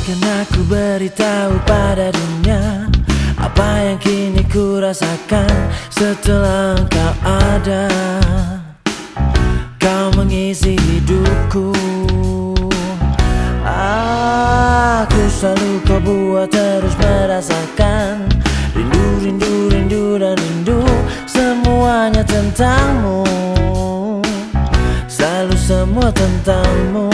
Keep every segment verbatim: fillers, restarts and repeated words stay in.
Akan aku beritahu pada dunia apa yang kini ku rasakan setelah engkau ada. Kau mengisi hidupku. Aku selalu kau buat terus merasakan rindu, rindu, rindu dan rindu. Semuanya tentangmu, selalu semua tentangmu.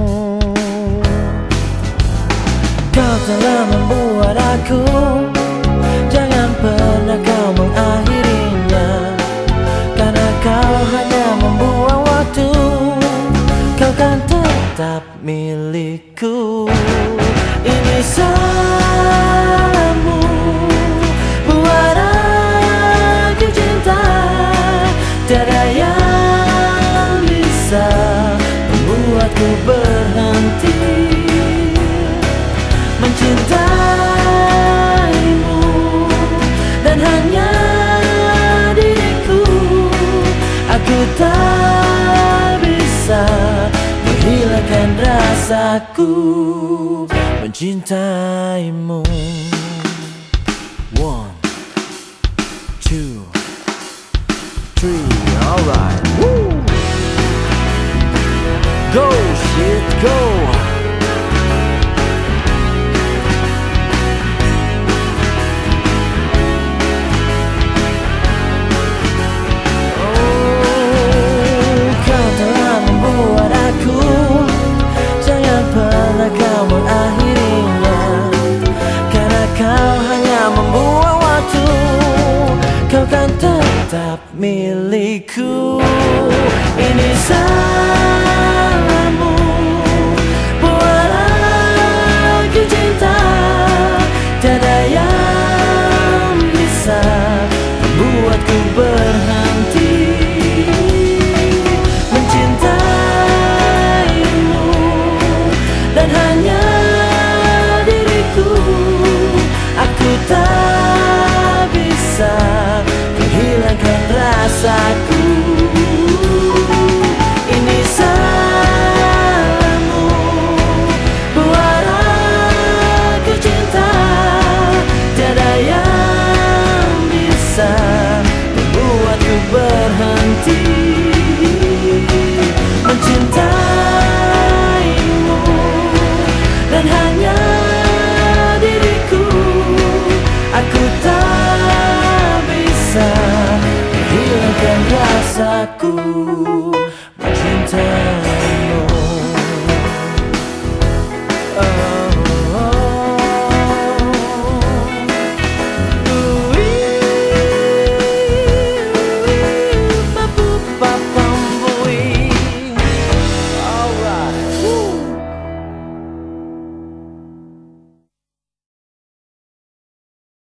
Kau telah membuat aku, jangan pernah kau mengakhirinya, karena kau hanya membuang waktu. Kau kan tetap milikku. Ini salahmu buat aku cinta. Tiada yang bisa membuatku berhenti mencintaimu, dan hanya diriku. Aku tak bisa menghilangkan rasaku mencintaimu. One, two, three, alright. Woo! Go shit, go! Kau mengakhirinya, karena kau hanya membuang waktu. Kau kan tetap milikku. Ini salahmu buat aku cinta. Tiada yang bisa membuatku berhenti mencintaimu, dan hanya diriku. Aku tak bisa menghilangkan rasaku. Ini salahmu buat aku cinta. Tiada yang bisa membuatku berhenti mencintaimu, dan hanya diriku. Aku tak bisa menghilangkan rasaku mencintai.